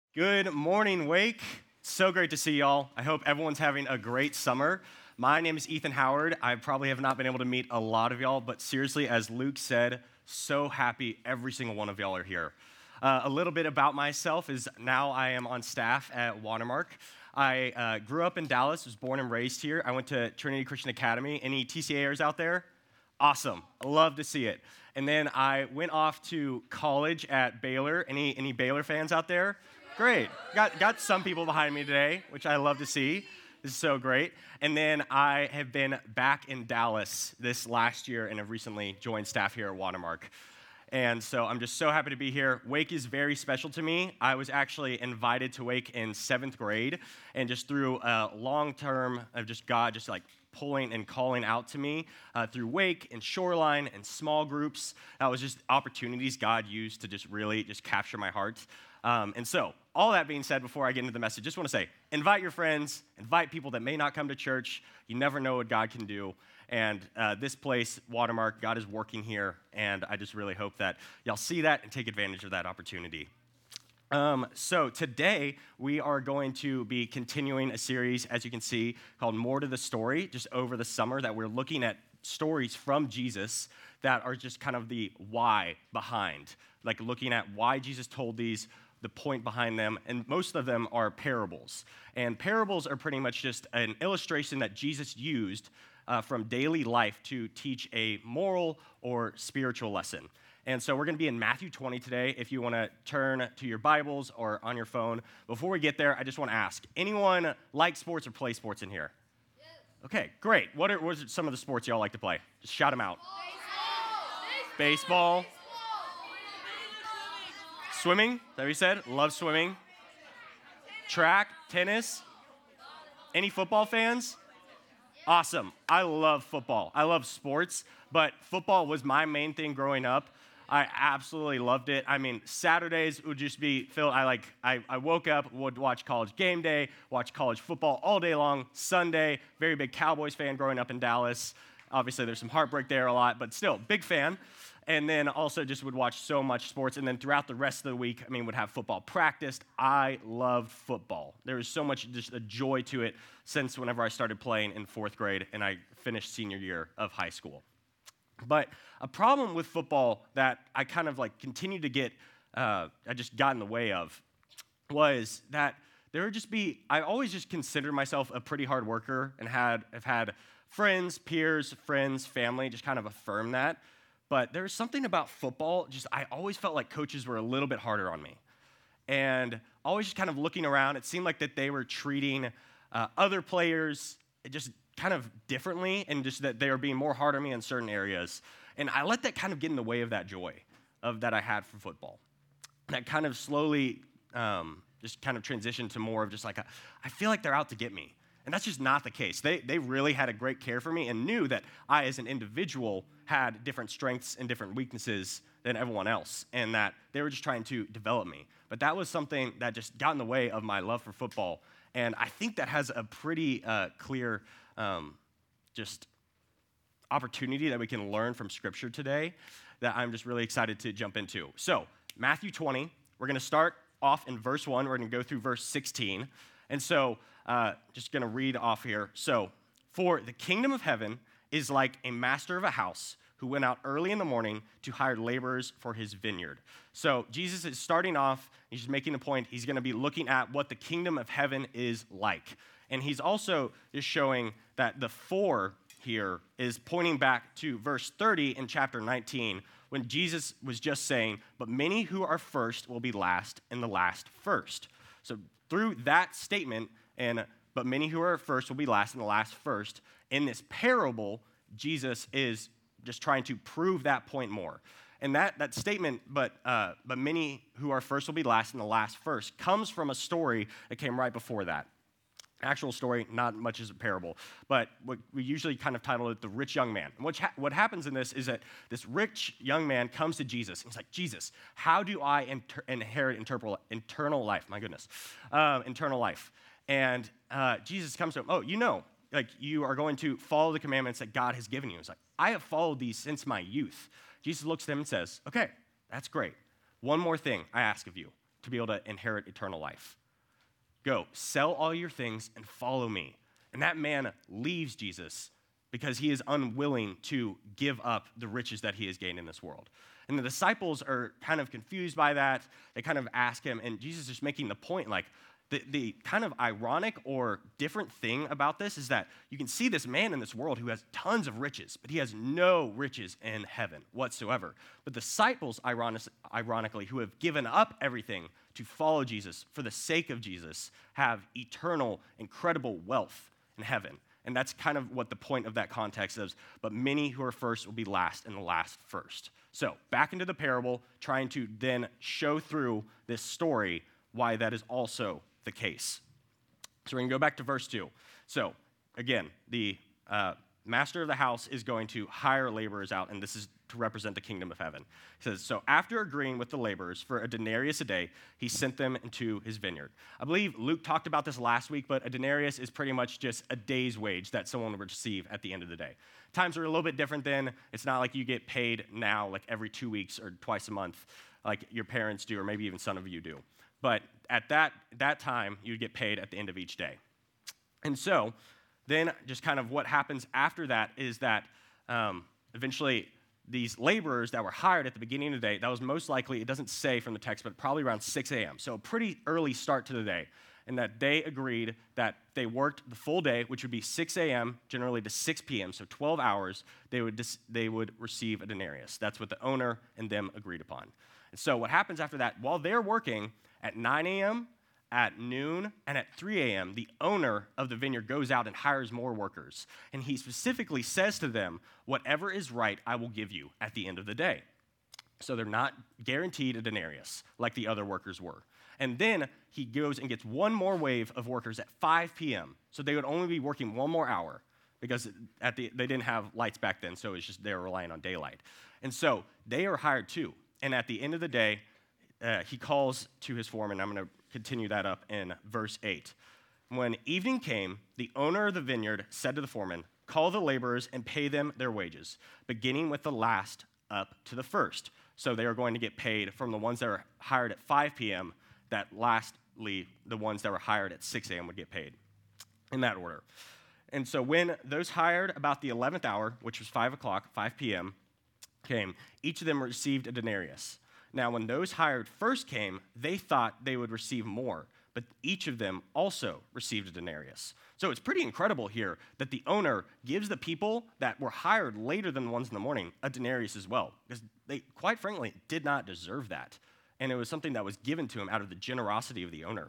Good morning, Wake. So great to see y'all. I hope everyone's having a great summer. My name is Ethan Howard. I probably have not been able to meet a lot of y'all, but seriously, as Luke said, so happy every single one of y'all are here. A little bit about myself is now I am on staff at Watermark. I grew up in Dallas, was born and raised here. I went to Trinity Christian Academy. Any TCAers out there? Awesome. I love to see it. And then I went off to college at Baylor. Any Baylor fans out there? Great. Got some people behind me today, which I love to see. This is so great. And then I have been back in Dallas this last year and have recently joined staff here at Watermark. And so I'm just so happy to be here. Wake is very special to me. I was actually invited to Wake in 7th grade, and just through a long term of just God just like pulling and calling out to me through Wake and Shoreline and small groups. That was just opportunities God used to just really just capture my heart. And so, all that being said, before I get into the message, just want to say, invite your friends, invite people that may not come to church. You never know what God can do. And this place, Watermark, God is working here, and I just really hope that y'all see that and take advantage of that opportunity. So today, we are going to be continuing a series, as you can see, called More to the Story, just over the summer, that we're looking at stories from Jesus that are just kind of the why behind, like looking at why Jesus told these, the point behind them, and most of them are parables. And parables are pretty much just an illustration that Jesus used from daily life to teach a moral or spiritual lesson. And so we're going to be in Matthew 20 today. If you want to turn to your Bibles or on your phone. Before we get there, I just want to ask, anyone like sports or play sports in here? Yes. Okay, great. What are some of the sports y'all like to play? Just shout them out. Baseball. Swimming, is that what you said? Love swimming. Track, tennis. Any football fans? Awesome. I love football. I love sports, but football was my main thing growing up. I absolutely loved it. I mean, Saturdays would just be filled. I woke up, would watch College Game Day, watch college football all day long. Sunday, very big Cowboys fan growing up in Dallas. Obviously, there's some heartbreak there a lot, but still, big fan. And then also just would watch so much sports. And then throughout the rest of the week, would have football practiced. I loved football. There was so much just a joy to it since whenever I started playing in 4th grade and I finished senior year of high school. But a problem with football that I kind of continued to get, I just got in the way of, was that there would just be, I always just considered myself a pretty hard worker and have had friends, peers, friends, family just kind of affirm that. But there was something about football, I always felt like coaches were a little bit harder on me. And always just kind of looking around, it seemed like that they were treating other players just kind of differently, and just that they were being more hard on me in certain areas. And I let that kind of get in the way of that joy that I had for football. That kind of slowly just kind of transitioned to more of just I feel like they're out to get me. And that's just not the case. They really had a great care for me and knew that I, as an individual, had different strengths and different weaknesses than everyone else, and that they were just trying to develop me. But that was something that just got in the way of my love for football, and I think that has a pretty clear just opportunity that we can learn from Scripture today that I'm just really excited to jump into. So, Matthew 20, we're going to start off in verse 1. We're going to go through verse 16. And so, just going to read off here. So, for the kingdom of heaven is like a master of a house who went out early in the morning to hire laborers for his vineyard. So, Jesus is starting off, he's just making a point. He's going to be looking at what the kingdom of heaven is like. And he's also just showing that the for here is pointing back to verse 30 in chapter 19, when Jesus was just saying, but many who are first will be last, and the last first. So, through that statement, but many who are first will be last, and the last first, in this parable, Jesus is just trying to prove that point more. And that statement, but many who are first will be last, and the last first, comes from a story that came right before that. Actual story, not much as a parable, but what we usually kind of title it the rich young man. And what happens in this is that this rich young man comes to Jesus, and he's like, Jesus, how do I inherit eternal life? My goodness, eternal life. And Jesus comes to him, you are going to follow the commandments that God has given you. He's like, I have followed these since my youth. Jesus looks at him and says, okay, that's great. One more thing I ask of you. to be able to inherit eternal life. Go, sell all your things and follow me. And that man leaves Jesus because he is unwilling to give up the riches that he has gained in this world. And the disciples are kind of confused by that. They kind of ask him, and Jesus is just making the point, like, the kind of ironic or different thing about this is that you can see this man in this world who has tons of riches, but he has no riches in heaven whatsoever. But the disciples, ironically, who have given up everything to follow Jesus for the sake of Jesus, have eternal, incredible wealth in heaven. And that's kind of what the point of that context is. But many who are first will be last, and the last first. So back into the parable, trying to then show through this story why that is also the case. So we're going to go back to verse 2. So again, the master of the house is going to hire laborers out, and this is to represent the kingdom of heaven. He says, so after agreeing with the laborers for a denarius a day, he sent them into his vineyard. I believe Luke talked about this last week, but a denarius is pretty much just a day's wage that someone would receive at the end of the day. Times are a little bit different then. It's not like you get paid now like every 2 weeks or twice a month like your parents do, or maybe even some of you do. But at that time, you'd get paid at the end of each day. And so then just kind of what happens after that is that eventually these laborers that were hired at the beginning of the day, that was most likely, it doesn't say from the text, but probably around 6 a.m. So a pretty early start to the day. And that they agreed that they worked the full day, which would be 6 a.m. generally to 6 p.m., so 12 hours, they would receive a denarius. That's what the owner and them agreed upon. And so what happens after that, while they're working at 9 a.m., at noon, and at 3 a.m., the owner of the vineyard goes out and hires more workers. And he specifically says to them, whatever is right, I will give you at the end of the day. So they're not guaranteed a denarius like the other workers were. And then he goes and gets one more wave of workers at 5 p.m. So they would only be working one more hour because they didn't have lights back then, so it's just they were relying on daylight. And so they are hired too. And at the end of the day, he calls to his foreman. I'm going to continue that up in verse 8. When evening came, the owner of the vineyard said to the foreman, call the laborers and pay them their wages, beginning with the last up to the first. So they are going to get paid from the ones that are hired at 5 p.m., that lastly, the ones that were hired at 6 a.m. would get paid in that order. And so when those hired about the 11th hour, which was 5 p.m., came, each of them received a denarius. Now, when those hired first came, they thought they would receive more, but each of them also received a denarius. So it's pretty incredible here that the owner gives the people that were hired later than the ones in the morning a denarius as well, because they, quite frankly, did not deserve that. And it was something that was given to him out of the generosity of the owner.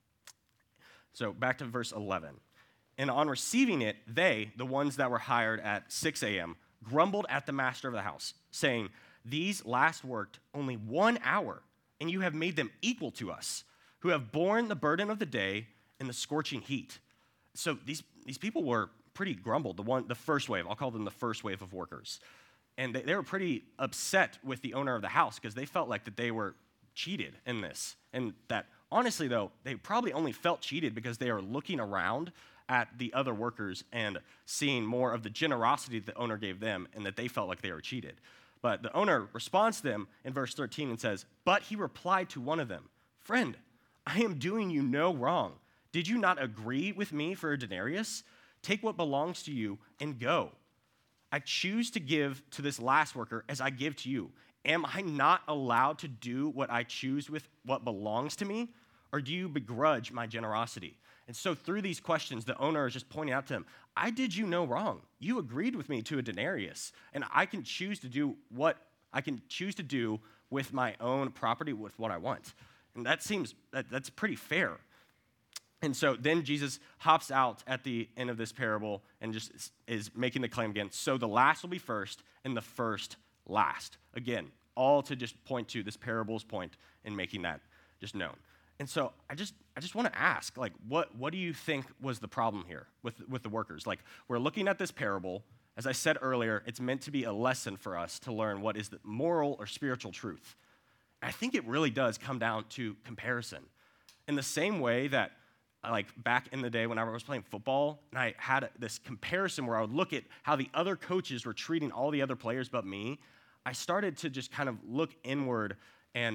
So back to verse 11. And on receiving it, they, the ones that were hired at 6 a.m., grumbled at the master of the house, saying, these last worked only 1 hour, and you have made them equal to us, who have borne the burden of the day in the scorching heat. So these people were pretty grumbled, the first wave. I'll call them the first wave of workers. And they were pretty upset with the owner of the house because they felt like that they were cheated in this. And that, honestly, though, they probably only felt cheated because they are looking around at the other workers and seeing more of the generosity that the owner gave them and that they felt like they were cheated. But the owner responds to them in verse 13 and says, but he replied to one of them, friend, I am doing you no wrong. Did you not agree with me for a denarius? Take what belongs to you and go. I choose to give to this last worker as I give to you. Am I not allowed to do what I choose with what belongs to me? Or do you begrudge my generosity? And so through these questions, the owner is just pointing out to him, I did you no wrong. You agreed with me to a denarius, and I can choose to do what I can choose to do with my own property, with what I want. And that's pretty fair. And so then Jesus hops out at the end of this parable and just is making the claim again. So the last will be first, and the first last. Again, all to just point to this parable's point in making that just known. And so I just want to ask, like, what do you think was the problem here with the workers? Like, we're looking at this parable. As I said earlier, it's meant to be a lesson for us to learn what is the moral or spiritual truth. I think it really does come down to comparison. In the same way that, like, back in the day when I was playing football, and I had this comparison where I would look at how the other coaches were treating all the other players but me, I started to just kind of look inward and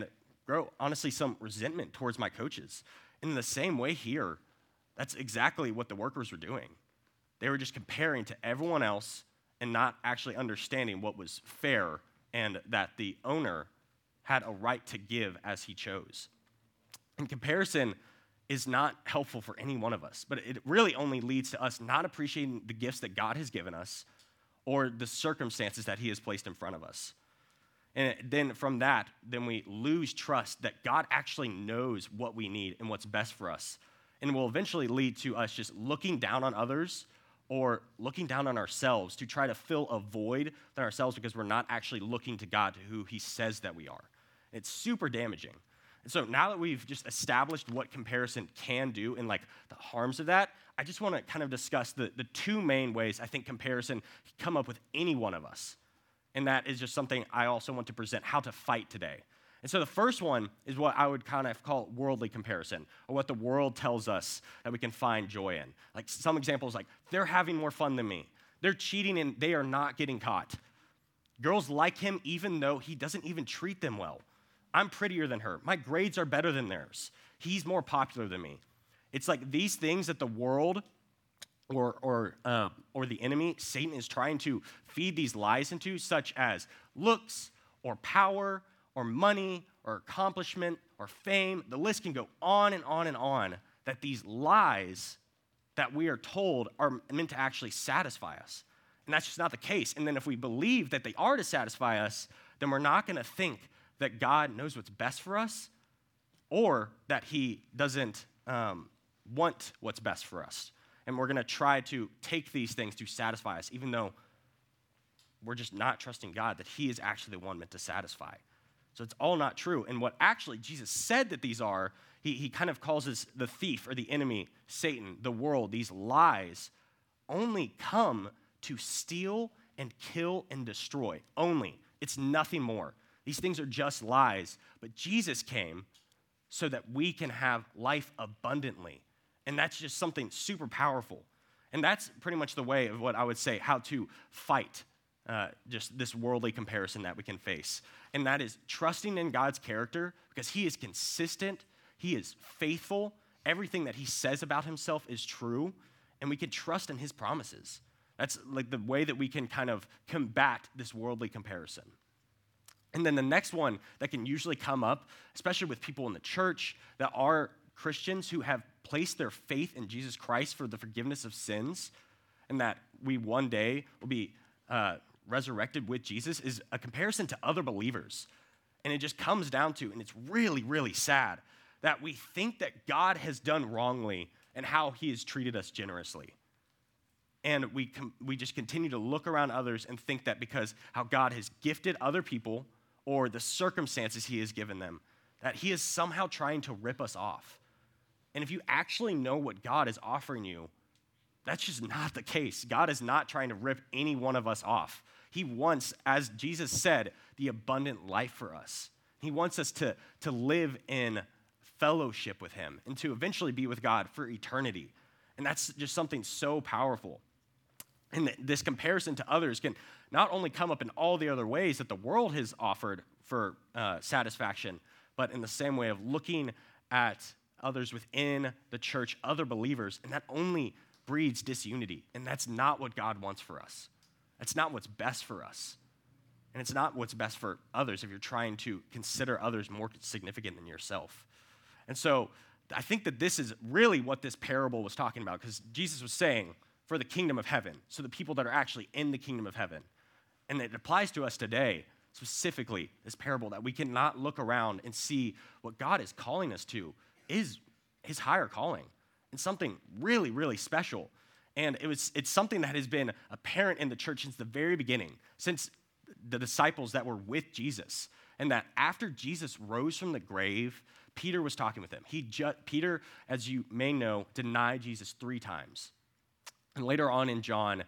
grow, honestly, some resentment towards my coaches. In the same way here, that's exactly what the workers were doing. They were just comparing to everyone else and not actually understanding what was fair and that the owner had a right to give as he chose. And comparison is not helpful for any one of us, but it really only leads to us not appreciating the gifts that God has given us or the circumstances that he has placed in front of us. And then from that, then we lose trust that God actually knows what we need and what's best for us. And will eventually lead to us just looking down on others or looking down on ourselves to try to fill a void in ourselves because we're not actually looking to God, to who he says that we are. It's super damaging. And so now that we've just established what comparison can do and like the harms of that, I just want to kind of discuss the two main ways I think comparison can come up with any one of us. And that is just something I also want to present how to fight today. And so the first one is what I would kind of call worldly comparison, or what the world tells us that we can find joy in. Like some examples like, they're having more fun than me. They're cheating and they are not getting caught. Girls like him even though he doesn't even treat them well. I'm prettier than her. My grades are better than theirs. He's more popular than me. It's like these things that the world or the enemy, Satan, is trying to feed these lies into, such as looks or power or money or accomplishment or fame. The list can go on and on and on, that these lies that we are told are meant to actually satisfy us. And that's just not the case. And then if we believe that they are to satisfy us, then we're not going to think that God knows what's best for us or that he doesn't want what's best for us. And we're going to try to take these things to satisfy us, even though we're just not trusting God that he is actually the one meant to satisfy. So it's all not true. And what actually Jesus said that these are, he kind of calls this the thief or the enemy, Satan, the world. These lies only come to steal and kill and destroy. Only. It's nothing more. These things are just lies. But Jesus came so that we can have life abundantly. And that's just something super powerful. And that's pretty much the way of what I would say, how to fight just this worldly comparison that we can face. And that is trusting in God's character because he is consistent, he is faithful, everything that he says about himself is true, and we can trust in his promises. That's like the way that we can kind of combat this worldly comparison. And then the next one that can usually come up, especially with people in the church that are Christians who have placed their faith in Jesus Christ for the forgiveness of sins, and that we one day will be resurrected with Jesus, is a comparison to other believers. And it just comes down to, and it's really, really sad, that we think that God has done wrongly and how he has treated us generously. And we just continue to look around others and think that because how God has gifted other people or the circumstances he has given them, that he is somehow trying to rip us off. And if you actually know what God is offering you, that's just not the case. God is not trying to rip any one of us off. He wants, as Jesus said, the abundant life for us. He wants us to live in fellowship with him and to eventually be with God for eternity. And that's just something so powerful. And this comparison to others can not only come up in all the other ways that the world has offered for satisfaction, but in the same way of looking at others within the church, other believers, and that only breeds disunity. And that's not what God wants for us. That's not what's best for us. And it's not what's best for others if you're trying to consider others more significant than yourself. And so I think that this is really what this parable was talking about, because Jesus was saying, for the kingdom of heaven, so the people that are actually in the kingdom of heaven. And it applies to us today, specifically, this parable, that we cannot look around and see what God is calling us to is his higher calling and something really, really special. And it's something that has been apparent in the church since the very beginning, since the disciples that were with Jesus. And that after Jesus rose from the grave, Peter was talking with him. Peter, as you may know, denied Jesus 3 times. And later on in John,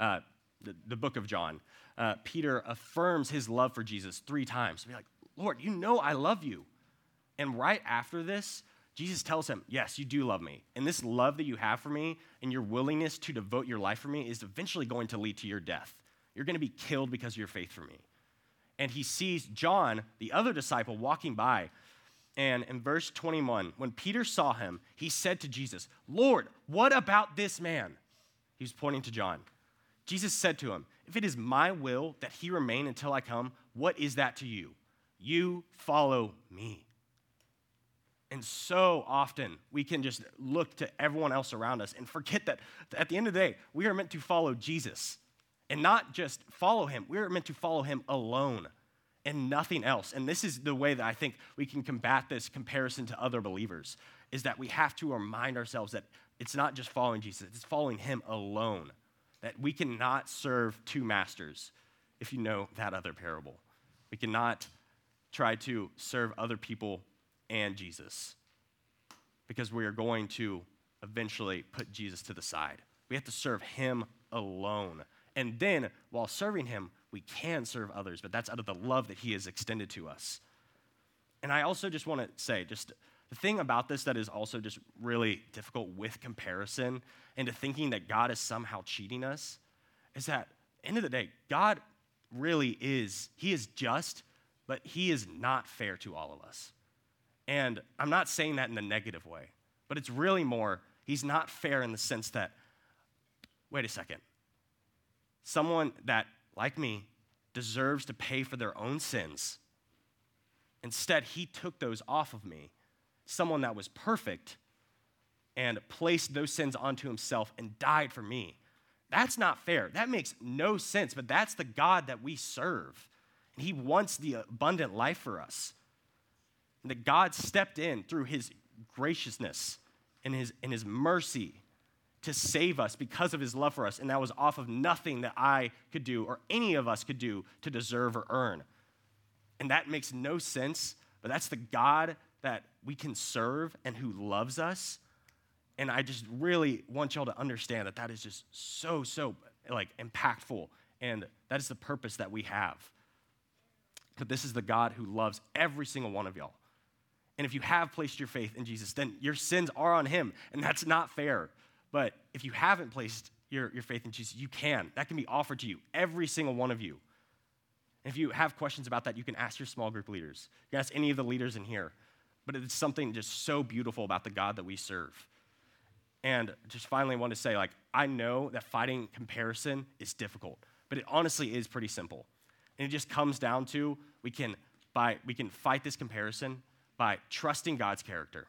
the book of John, Peter affirms his love for Jesus 3 times. Be like, Lord, you know I love you. And right after this, Jesus tells him, yes, you do love me. And this love that you have for me and your willingness to devote your life for me is eventually going to lead to your death. You're going to be killed because of your faith for me. And he sees John, the other disciple, walking by, And in verse 21, when Peter saw him, he said to Jesus, "Lord, what about this man?" He was pointing to John. Jesus said to him, "If it is my will that he remain until I come, what is that to you? You follow me." And so often we can just look to everyone else around us and forget that at the end of the day, we are meant to follow Jesus. And not just follow him, we are meant to follow him alone and nothing else. And this is the way that I think we can combat this comparison to other believers, is that we have to remind ourselves that it's not just following Jesus, it's following him alone. That we cannot serve two masters, if you know that other parable. We cannot try to serve other people and Jesus, because we are going to eventually put Jesus to the side. We have to serve him alone. And then, while serving him, we can serve others, but that's out of the love that he has extended to us. And I also just want to say, just the thing about this that is also just really difficult with comparison and to thinking that God is somehow cheating us, is that, at the end of the day, God really is, he is just, but he is not fair to all of us. And I'm not saying that in a negative way, but it's really more, he's not fair in the sense that, wait a second, someone that, like me, deserves to pay for their own sins, instead, he took those off of me, someone that was perfect, and placed those sins onto himself and died for me. That's not fair. That makes no sense, but that's the God that we serve. And he wants the abundant life for us. And that God stepped in through his graciousness and his mercy to save us because of his love for us. And that was off of nothing that I could do or any of us could do to deserve or earn. And that makes no sense, but that's the God that we can serve and who loves us. And I just really want y'all to understand that that is just so like impactful. And that is the purpose that we have. But this is the God who loves every single one of y'all. And if you have placed your faith in Jesus, then your sins are on him, and that's not fair. But if you haven't placed your faith in Jesus, you can. That can be offered to you, every single one of you. And if you have questions about that, you can ask your small group leaders. You can ask any of the leaders in here. But it's something just so beautiful about the God that we serve. And just finally, I want to say, like, I know that fighting comparison is difficult, but it honestly is pretty simple. And it just comes down to we can fight this comparison by trusting God's character.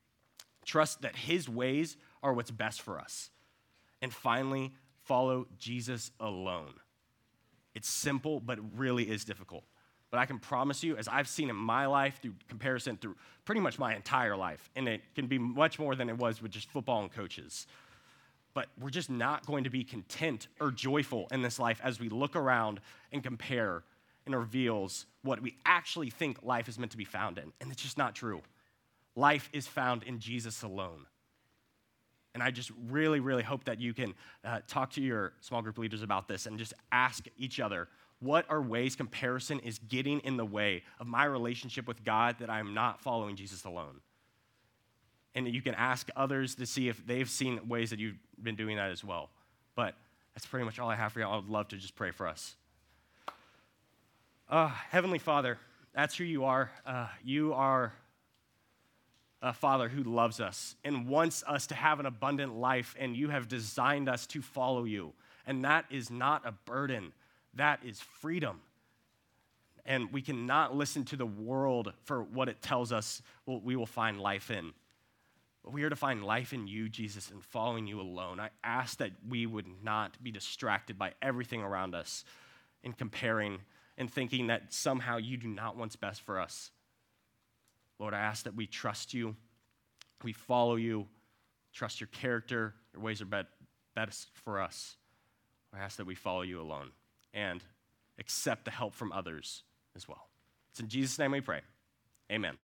Trust that his ways are what's best for us. And finally, follow Jesus alone. It's simple, but it really is difficult. But I can promise you, as I've seen in my life through comparison through pretty much my entire life, and it can be much more than it was with just football and coaches, but we're just not going to be content or joyful in this life as we look around and compare and reveals what we actually think life is meant to be found in. And it's just not true. Life is found in Jesus alone. And I just really, really hope that you can talk to your small group leaders about this and just ask each other, what are ways comparison is getting in the way of my relationship with God that I'm not following Jesus alone? And you can ask others to see if they've seen ways that you've been doing that as well. But that's pretty much all I have for you. I would love to just pray for us. Heavenly Father, that's who you are. You are a Father who loves us and wants us to have an abundant life, and you have designed us to follow you. And that is not a burden. That is freedom. And we cannot listen to the world for what it tells us we will find life in. But we are to find life in you, Jesus, and following you alone. I ask that we would not be distracted by everything around us in comparing and thinking that somehow you do not want what's best for us. Lord, I ask that we trust you, we follow you, trust your character, your ways are best for us. I ask that we follow you alone and accept the help from others as well. It's in Jesus' name we pray. Amen.